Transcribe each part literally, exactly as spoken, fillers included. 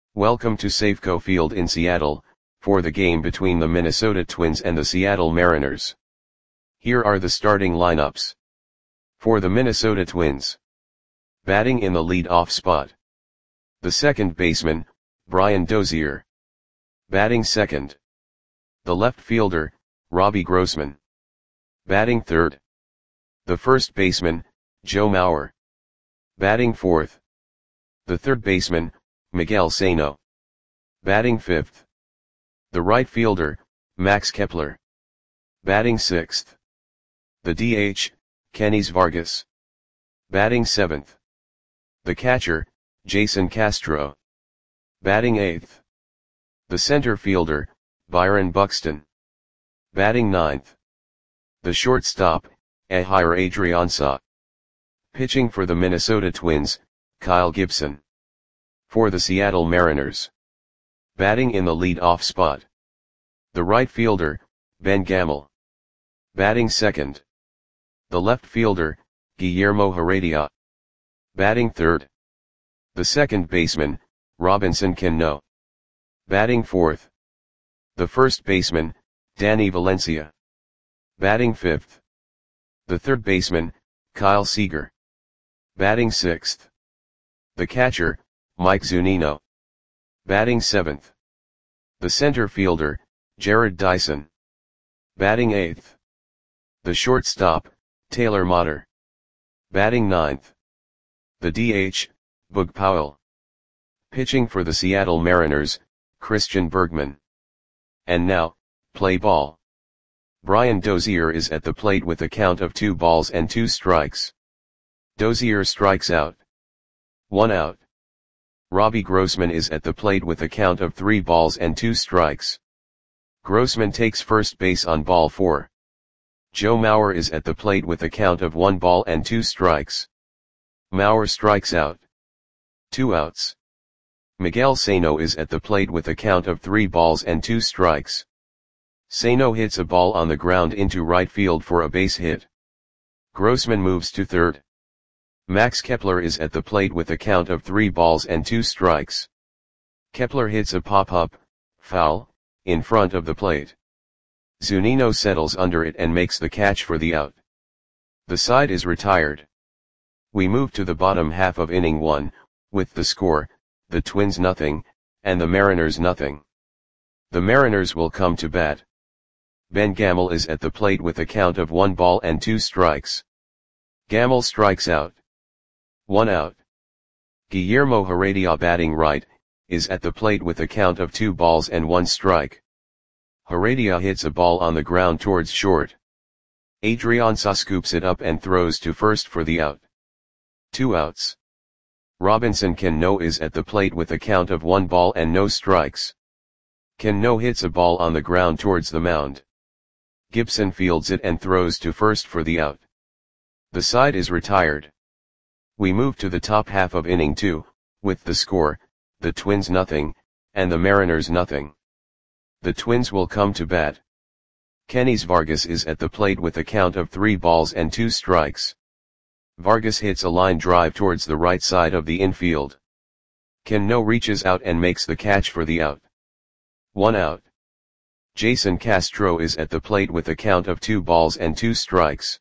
Welcome to Safeco Field in Seattle, for the game between the Minnesota Twins and the Seattle Mariners. Here are the starting lineups. For the Minnesota Twins. Batting in the lead-off spot. The second baseman, Brian Dozier. Batting second. The left fielder, Robbie Grossman. Batting third. The first baseman, Joe Mauer. Batting fourth. The third baseman, Miguel Sano. Batting fifth. The right fielder, Max Kepler. Batting sixth. The D H, Kenys Vargas. Batting seventh. The catcher, Jason Castro. Batting eighth. The center fielder, Byron Buxton. Batting ninth. The shortstop, Ehire Adrianza. Pitching for the Minnesota Twins, Kyle Gibson. For the Seattle Mariners. Batting in the lead-off spot. The right fielder, Ben Gamel. Batting second. The left fielder, Guillermo Heredia. Batting third. The second baseman, Robinson Cano. Batting fourth. The first baseman, Danny Valencia. Batting fifth. The third baseman, Kyle Seager. Batting sixth. The catcher, Mike Zunino. Batting seventh. The center fielder, Jared Dyson. Batting eighth. The shortstop, Taylor Motter. Batting ninth. The D H, Boog Powell. Pitching for the Seattle Mariners, Christian Bergman. And now, play ball. Brian Dozier is at the plate with a count of two balls and two strikes. Dozier strikes out. One out. Robbie Grossman is at the plate with a count of three balls and two strikes. Grossman takes first base on ball four. Joe Mauer is at the plate with a count of one ball and two strikes. Mauer strikes out. Two outs. Miguel Sano is at the plate with a count of three balls and two strikes. Sano hits a ball on the ground into right field for a base hit. Grossman moves to third. Max Kepler is at the plate with a count of three balls and two strikes. Kepler hits a pop-up, foul, in front of the plate. Zunino settles under it and makes the catch for the out. The side is retired. We move to the bottom half of inning one, with the score, the Twins nothing, and the Mariners nothing. The Mariners will come to bat. Ben Gamel is at the plate with a count of one ball and two strikes. Gamel strikes out. One out. Guillermo Heredia, batting right, is at the plate with a count of two balls and one strike. Heredia hits a ball on the ground towards short. Adrianza scoops it up and throws to first for the out. Two outs. Robinson Cano is at the plate with a count of one ball and no strikes. Cano hits a ball on the ground towards the mound. Gibson fields it and throws to first for the out. The side is retired. We move to the top half of inning two, with the score, the Twins nothing, and the Mariners nothing. The Twins will come to bat. Kenys Vargas is at the plate with a count of three balls and two strikes. Vargas hits a line drive towards the right side of the infield. Cano reaches out and makes the catch for the out. One out. Jason Castro is at the plate with a count of two balls and two strikes.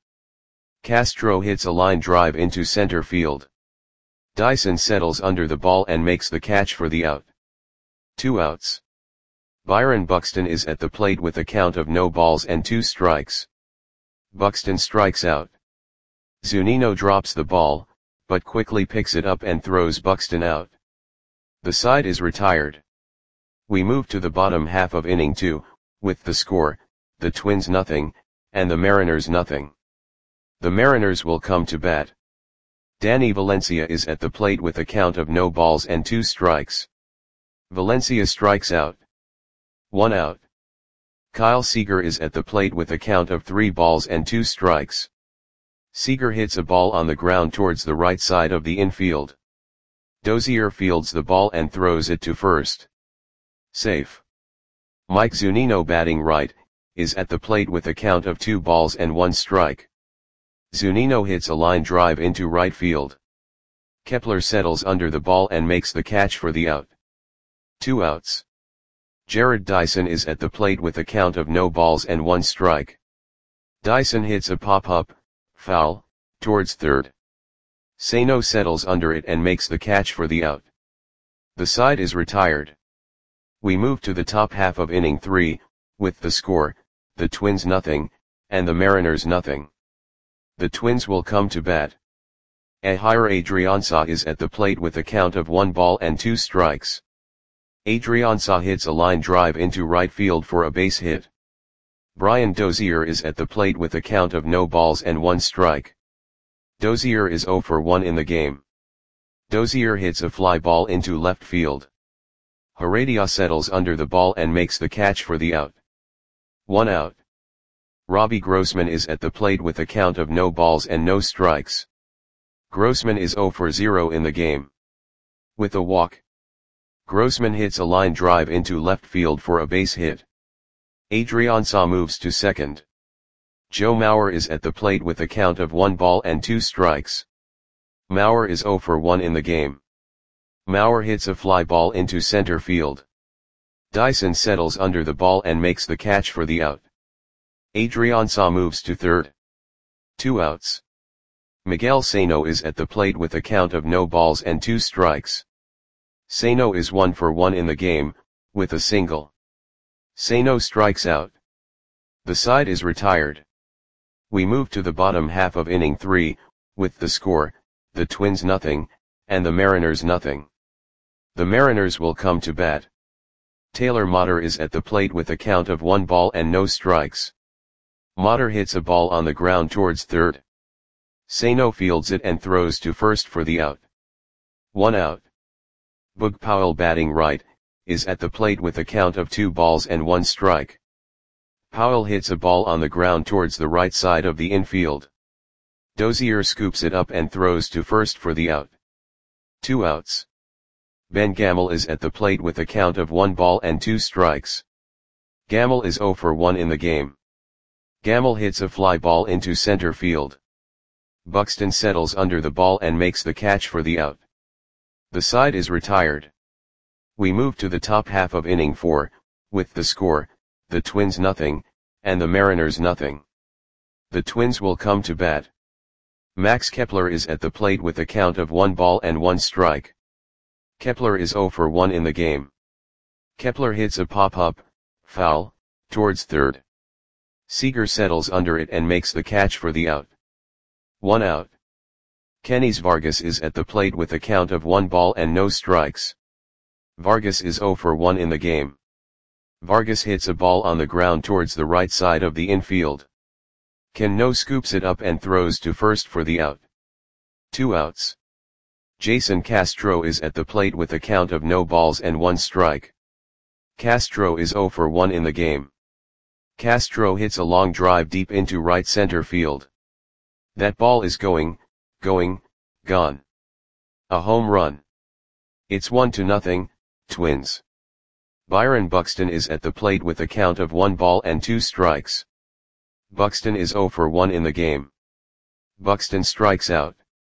Castro hits a line drive into center field. Dyson settles under the ball and makes the catch for the out. Two outs. Byron Buxton is at the plate with a count of no balls and two strikes. Buxton strikes out. Zunino drops the ball, but quickly picks it up and throws Buxton out. The side is retired. We move to the bottom half of inning two, with the score, the Twins nothing, and the Mariners nothing. The Mariners will come to bat. Danny Valencia is at the plate with a count of no balls and two strikes. Valencia strikes out. One out. Kyle Seager is at the plate with a count of three balls and two strikes. Seager hits a ball on the ground towards the right side of the infield. Dozier fields the ball and throws it to first. Safe. Mike Zunino, batting right, is at the plate with a count of two balls and one strike. Zunino hits a line drive into right field. Kepler settles under the ball and makes the catch for the out. Two outs. Jared Dyson is at the plate with a count of no balls and one strike. Dyson hits a pop-up, foul, towards third. Sano settles under it and makes the catch for the out. The side is retired. We move to the top half of inning three, with the score, the Twins nothing, and the Mariners nothing. The Twins will come to bat. Ehire Adrianza is at the plate with a count of one ball and two strikes. Adrianza hits a line drive into right field for a base hit. Brian Dozier is at the plate with a count of no balls and one strike. Dozier is oh for one in the game. Dozier hits a fly ball into left field. Heredia settles under the ball and makes the catch for the out. One out. Robbie Grossman is at the plate with a count of no balls and no strikes. Grossman is oh for zero in the game. With a walk, Grossman hits a line drive into left field for a base hit. Adrianza moves to second. Joe Mauer is at the plate with a count of one ball and two strikes. Mauer is oh for one in the game. Mauer hits a fly ball into center field. Dyson settles under the ball and makes the catch for the out. Adrianza moves to third. Two outs. Miguel Sano is at the plate with a count of no balls and two strikes. Sano is one for one in the game, with a single. Sano strikes out. The side is retired. We move to the bottom half of inning three, with the score, the Twins nothing, and the Mariners nothing. The Mariners will come to bat. Taylor Motter is at the plate with a count of one ball and no strikes. Motter hits a ball on the ground towards third. Sano fields it and throws to first for the out. One out. Boog Powell, batting right, is at the plate with a count of two balls and one strike. Powell hits a ball on the ground towards the right side of the infield. Dozier scoops it up and throws to first for the out. Two outs. Ben Gamel is at the plate with a count of one ball and two strikes. Gamel is oh for one in the game. Gamel hits a fly ball into center field. Buxton settles under the ball and makes the catch for the out. The side is retired. We move to the top half of inning four, with the score, the Twins nothing, and the Mariners nothing. The Twins will come to bat. Max Kepler is at the plate with a count of one ball and one strike. Kepler is oh for one in the game. Kepler hits a pop-up, foul, towards third. Seager settles under it and makes the catch for the out. One out. Kenys Vargas is at the plate with a count of one ball and no strikes. Vargas is oh for one in the game. Vargas hits a ball on the ground towards the right side of the infield. Cano scoops it up and throws to first for the out. Two outs. Jason Castro is at the plate with a count of no balls and one strike. Castro is oh for one in the game. Castro hits a long drive deep into right center field. That ball is going, going, gone. A home run. It's one to nothing, Twins. Byron Buxton is at the plate with a count of one ball and two strikes. Buxton is oh for one in the game. Buxton strikes out.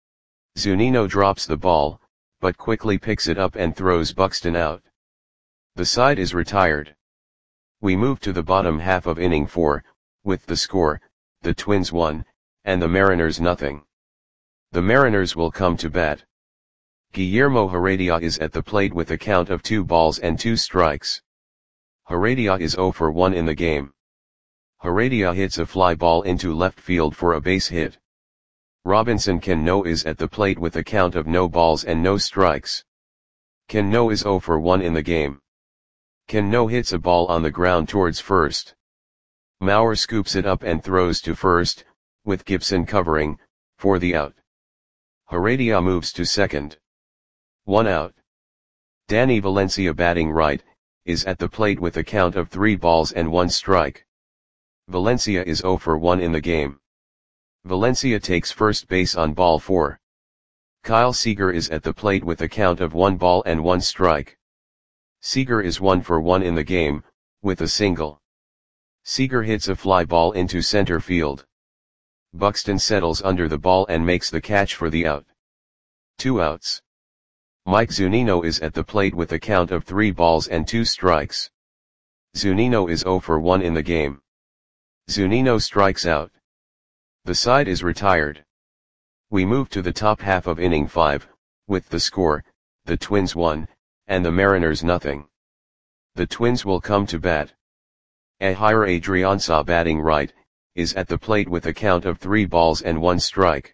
Zunino drops the ball, but quickly picks it up and throws Buxton out. The side is retired. We move to the bottom half of inning four, with the score, the Twins one, and the Mariners nothing. The Mariners will come to bat. Guillermo Heredia is at the plate with a count of two balls and two strikes. Heredia is oh for one in the game. Heredia hits a fly ball into left field for a base hit. Robinson Cano is at the plate with a count of no balls and no strikes. Cano is oh for one in the game. Cano hits a ball on the ground towards first. Mauer scoops it up and throws to first, with Gibson covering, for the out. Heredia moves to second. One out. Danny Valencia, batting right, is at the plate with a count of three balls and one strike. Valencia is oh for one in the game. Valencia takes first base on ball four. Kyle Seager is at the plate with a count of one ball and one strike. Seager is one for one in the game, with a single. Seager hits a fly ball into center field. Buxton settles under the ball and makes the catch for the out. Two outs. Mike Zunino is at the plate with a count of three balls and two strikes. Zunino is zero for one in the game. Zunino strikes out. The side is retired. We move to the top half of inning five, with the score, the Twins one, and the Mariners nothing. The Twins will come to bat. Ehire Adrianza, batting right, is at the plate with a count of three balls and one strike.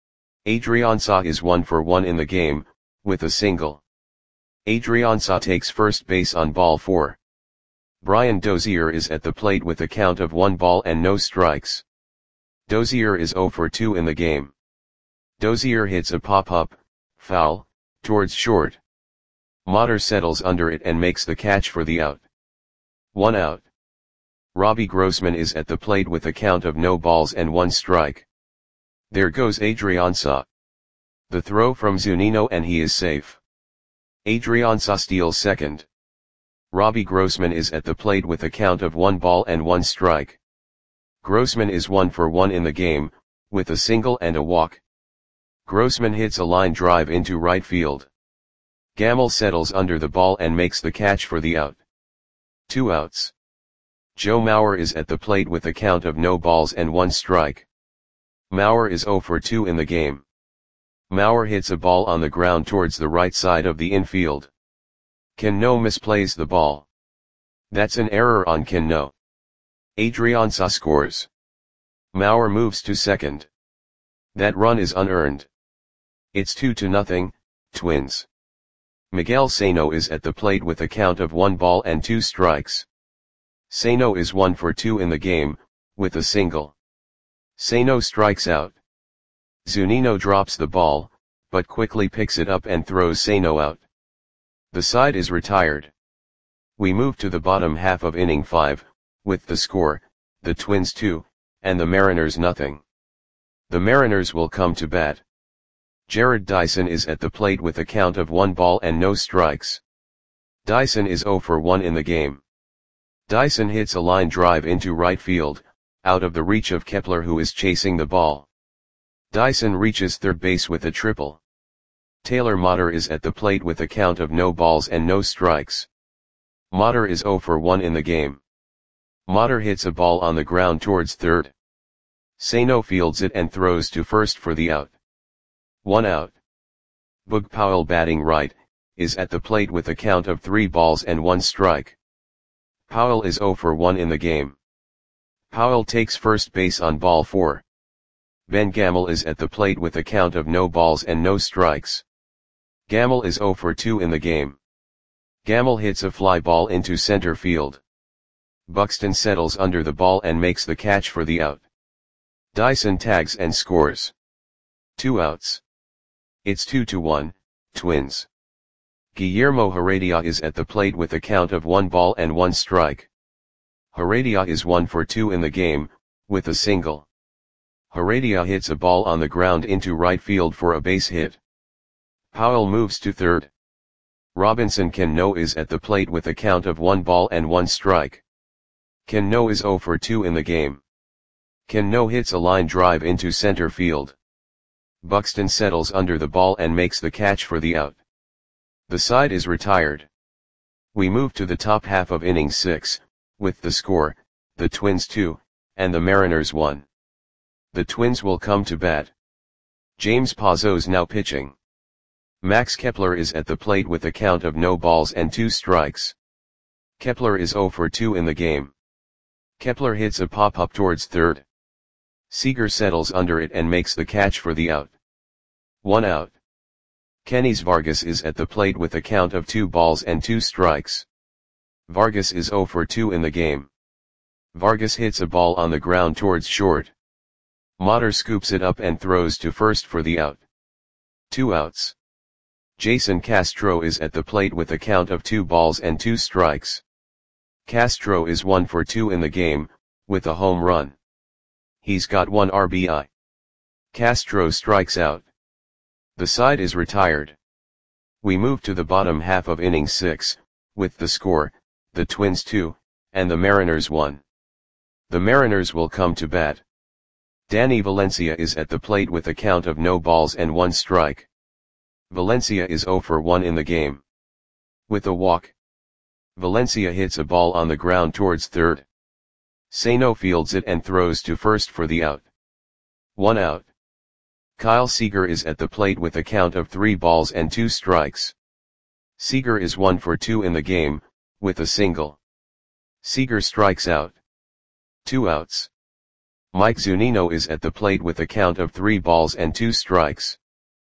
Adrianza is one for one in the game, with a single. Adrianza takes first base on ball four. Brian Dozier is at the plate with a count of one ball and no strikes. Dozier is zero for two in the game. Dozier hits a pop-up, foul, towards short. Motter settles under it and makes the catch for the out. One out. Robbie Grossman is at the plate with a count of no balls and one strike. There goes Adrianza. The throw from Zunino and he is safe. Adrianza steals second. Robbie Grossman is at the plate with a count of one ball and one strike. Grossman is one for one in the game, with a single and a walk. Grossman hits a line drive into right field. Gamel settles under the ball and makes the catch for the out. Two outs. Joe Mauer is at the plate with a count of no balls and one strike. Mauer is zero for two in the game. Mauer hits a ball on the ground towards the right side of the infield. Cano misplays the ball. That's an error on Cano. Adrianza scores. Mauer moves to second. That run is unearned. It's two to nothing, Twins. Miguel Sano is at the plate with a count of one ball and two strikes. Sano is one for two in the game, with a single. Sano strikes out. Zunino drops the ball, but quickly picks it up and throws Sano out. The side is retired. We move to the bottom half of inning five, with the score, the Twins two, and the Mariners nothing. The Mariners will come to bat. Jared Dyson is at the plate with a count of one ball and no strikes. Dyson is zero for one in the game. Dyson hits a line drive into right field, out of the reach of Kepler, who is chasing the ball. Dyson reaches third base with a triple. Taylor Motter is at the plate with a count of no balls and no strikes. Motter is zero for one in the game. Motter hits a ball on the ground towards third. Sano fields it and throws to first for the out. One out. Boog Powell, batting right, is at the plate with a count of three balls and one strike. Powell is zero for one in the game. Powell takes first base on ball four. Ben Gamel is at the plate with a count of no balls and no strikes. Gamel is zero for two in the game. Gamel hits a fly ball into center field. Buxton settles under the ball and makes the catch for the out. Dyson tags and scores. Two outs. It's two to one, Twins. Guillermo Heredia is at the plate with a count of one ball and one strike. Heredia is one for two in the game, with a single. Heredia hits a ball on the ground into right field for a base hit. Powell moves to third. Robinson Cano is at the plate with a count of one ball and one strike. Cano is zero for two in the game. Cano hits a line drive into center field. Buxton settles under the ball and makes the catch for the out. The side is retired. We move to the top half of inning six, with the score, the Twins two, and the Mariners one. The Twins will come to bat. James Pazos now pitching. Max Kepler is at the plate with a count of no balls and two strikes. Kepler is zero for two in the game. Kepler hits a pop-up towards third. Seager settles under it and makes the catch for the out. One out. Kenys Vargas is at the plate with a count of two balls and two strikes. Vargas is zero for two in the game. Vargas hits a ball on the ground towards short. Motter scoops it up and throws to first for the out. Two outs. Jason Castro is at the plate with a count of two balls and two strikes. Castro is one for two in the game, with a home run. He's got one R B I. Castro strikes out. The side is retired. We move to the bottom half of inning six, with the score, the Twins two, and the Mariners one. The Mariners will come to bat. Danny Valencia is at the plate with a count of no balls and one strike. Valencia is zero for one in the game. With a walk, Valencia hits a ball on the ground towards third. Sano fields it and throws to first for the out. One out. Kyle Seager is at the plate with a count of three balls and two strikes. Seager is one for two in the game, with a single. Seager strikes out. Two outs. Mike Zunino is at the plate with a count of three balls and two strikes.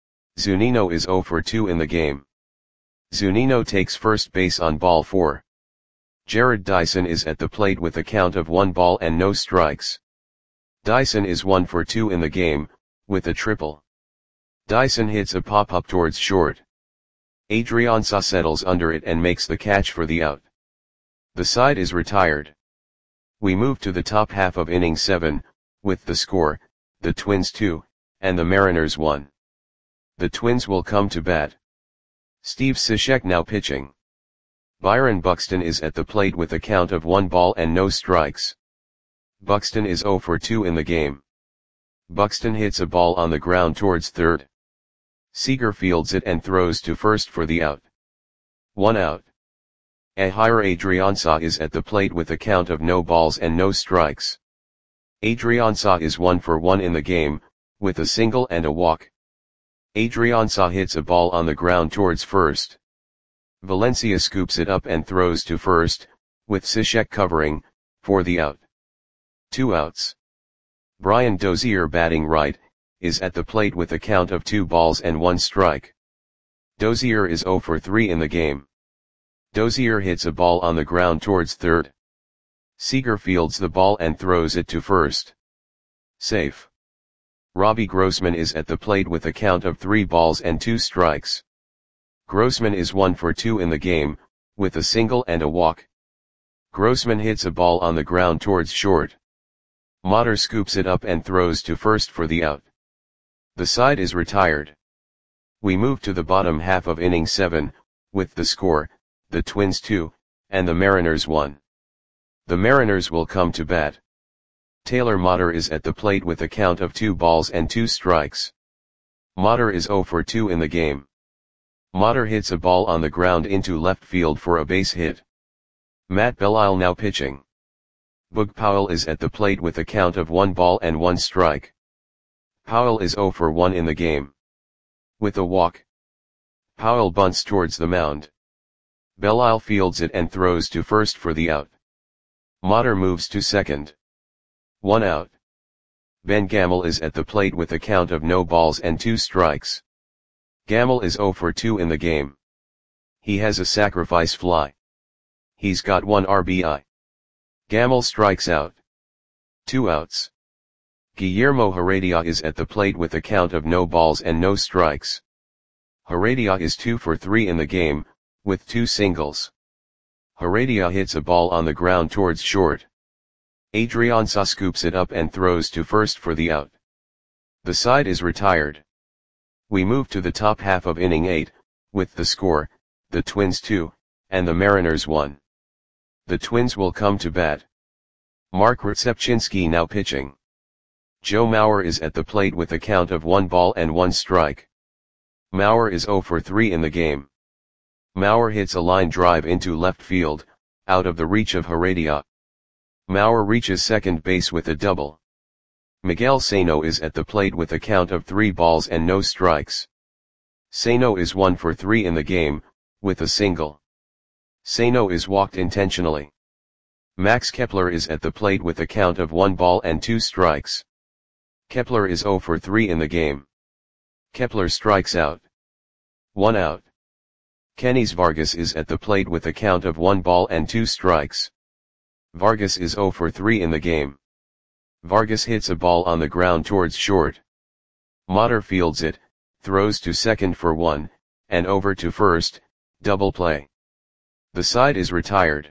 Zunino is zero for two in the game. Zunino takes first base on ball four. Jared Dyson is at the plate with a count of one ball and no strikes. Dyson is one for two in the game, with a triple. Dyson hits a pop-up towards short. Adrianza settles under it and makes the catch for the out. The side is retired. We move to the top half of inning seven, with the score, the Twins two, and the Mariners one. The Twins will come to bat. Steve Cishek now pitching. Byron Buxton is at the plate with a count of one ball and no strikes. Buxton is zero for two in the game. Buxton hits a ball on the ground towards third. Seager fields it and throws to first for the out. One out. Ehire Adrianza is at the plate with a count of no balls and no strikes. Adrianza is one for one in the game, with a single and a walk. Adrianza hits a ball on the ground towards first. Valencia scoops it up and throws to first, with Cishek covering, for the out. Two outs. Brian Dozier batting right, is at the plate with a count of two balls and one strike. Dozier is zero for three in the game. Dozier hits a ball on the ground towards third. Seager fields the ball and throws it to first. Safe. Robbie Grossman is at the plate with a count of three balls and two strikes. Grossman is one for two in the game, with a single and a walk. Grossman hits a ball on the ground towards short. Motter scoops it up and throws to first for the out. The side is retired. We move to the bottom half of inning seven, with the score, the Twins two, and the Mariners one. The Mariners will come to bat. Taylor Motter is at the plate with a count of two balls and two strikes. Motter is zero for two in the game. Motter hits a ball on the ground into left field for a base hit. Matt Belisle now pitching. Boog Powell is at the plate with a count of one ball and one strike. Powell is zero for one in the game. With a walk, Powell bunts towards the mound. Belisle fields it and throws to first for the out. Motter moves to second. One out. Ben Gamel is at the plate with a count of no balls and two strikes. Gamel is zero for two in the game. He has a sacrifice fly. He's got one R B I. Gamel strikes out. Two outs. Guillermo Heredia is at the plate with a count of no balls and no strikes. Heredia is two for three in the game, with two singles. Heredia hits a ball on the ground towards short. Adrianza scoops it up and throws to first for the out. The side is retired. We move to the top half of inning eight, with the score, the Twins two, and the Mariners one. The Twins will come to bat. Mark Rzepczynski now pitching. Joe Mauer is at the plate with a count of one ball and one strike. Mauer is zero for three in the game. Mauer hits a line drive into left field, out of the reach of Heredia. Mauer reaches second base with a double. Miguel Sano is at the plate with a count of three balls and no strikes. Sano is one for three in the game, with a single. Sano is walked intentionally. Max Kepler is at the plate with a count of one ball and two strikes. Kepler is zero for three in the game. Kepler strikes out. One out. Kenys Vargas is at the plate with a count of one ball and two strikes. Vargas is zero for three in the game. Vargas hits a ball on the ground towards short. Motter fields it, throws to second for one, and over to first, double play. The side is retired.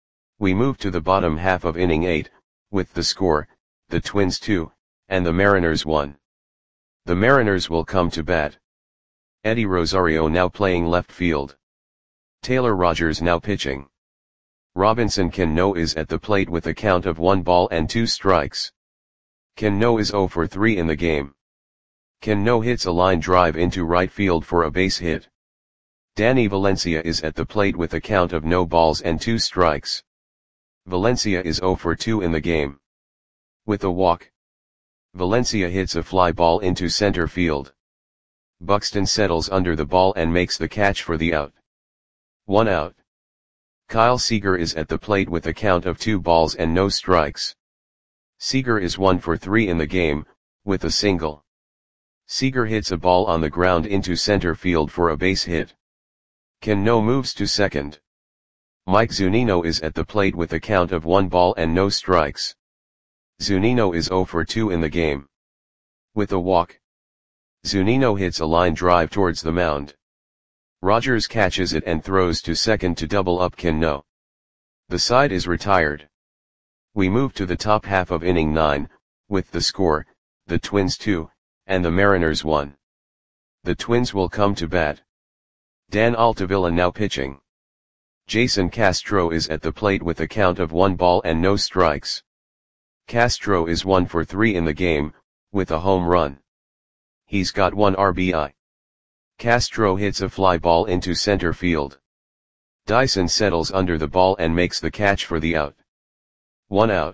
We move to the bottom half of inning eight, with the score, the Twins two, and the Mariners one. The Mariners will come to bat. Eddie Rosario now playing left field. Taylor Rogers now pitching. Robinson Cano is at the plate with a count of one ball and two strikes. Cano is zero for three in the game. Cano hits a line drive into right field for a base hit. Danny Valencia is at the plate with a count of no balls and two strikes. Valencia is zero for two in the game. With a walk, Valencia hits a fly ball into center field. Buxton settles under the ball and makes the catch for the out. One out. Kyle Seager is at the plate with a count of two balls and no strikes. Seager is one for three in the game, with a single. Seager hits a ball on the ground into center field for a base hit. Cano moves to second. Mike Zunino is at the plate with a count of one ball and no strikes. Zunino is zero for two in the game. With a walk, Zunino hits a line drive towards the mound. Rogers catches it and throws to second to double up Cano. The side is retired. We move to the top half of inning nine, with the score, the Twins two, and the Mariners one. The Twins will come to bat. Dan Altavilla now pitching. Jason Castro is at the plate with a count of one ball and no strikes. Castro is one for three in the game, with a home run. He's got one R B I. Castro hits a fly ball into center field. Dyson settles under the ball and makes the catch for the out. One out.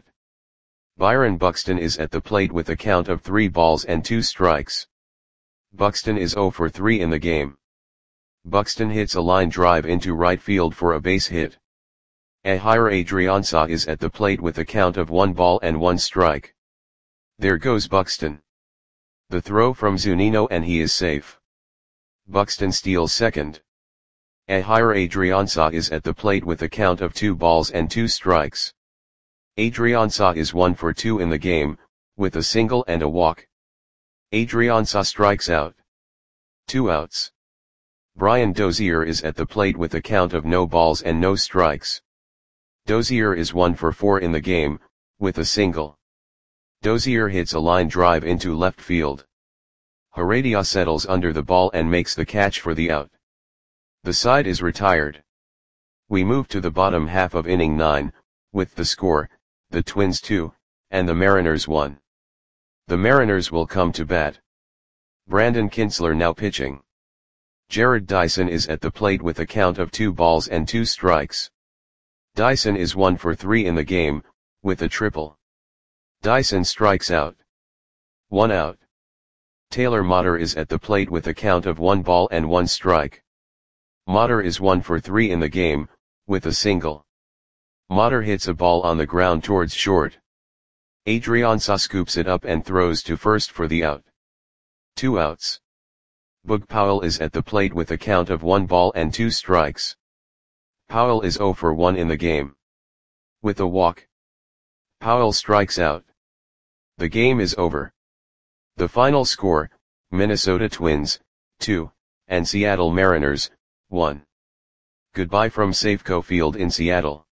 Byron Buxton is at the plate with a count of three balls and two strikes. Buxton is zero for three in the game. Buxton hits a line drive into right field for a base hit. Ehire Adrianza is at the plate with a count of one ball and one strike. There goes Buxton. The throw from Zunino and he is safe. Buxton steals second. Ehire Adrianza is at the plate with a count of two balls and two strikes. Adrianza is one for two in the game, with a single and a walk. Adrianza strikes out. Two outs. Brian Dozier is at the plate with a count of no balls and no strikes. Dozier is one for four in the game, with a single. Dozier hits a line drive into left field. Heredia settles under the ball and makes the catch for the out. The side is retired. We move to the bottom half of inning nine, with the score, the Twins two, and the Mariners one. The Mariners will come to bat. Brandon Kintzler now pitching. Jared Dyson is at the plate with a count of two balls and two strikes. Dyson is one for three in the game, with a triple. Dyson strikes out. One out. Taylor Motter is at the plate with a count of one ball and one strike. Motter is one for three in the game, with a single. Motter hits a ball on the ground towards short. Adrianza scoops it up and throws to first for the out. Two outs. Boog Powell is at the plate with a count of one ball and two strikes. Powell is zero for one in the game. With a walk, Powell strikes out. The game is over. The final score, Minnesota Twins, two, and Seattle Mariners, one. Goodbye from Safeco Field in Seattle.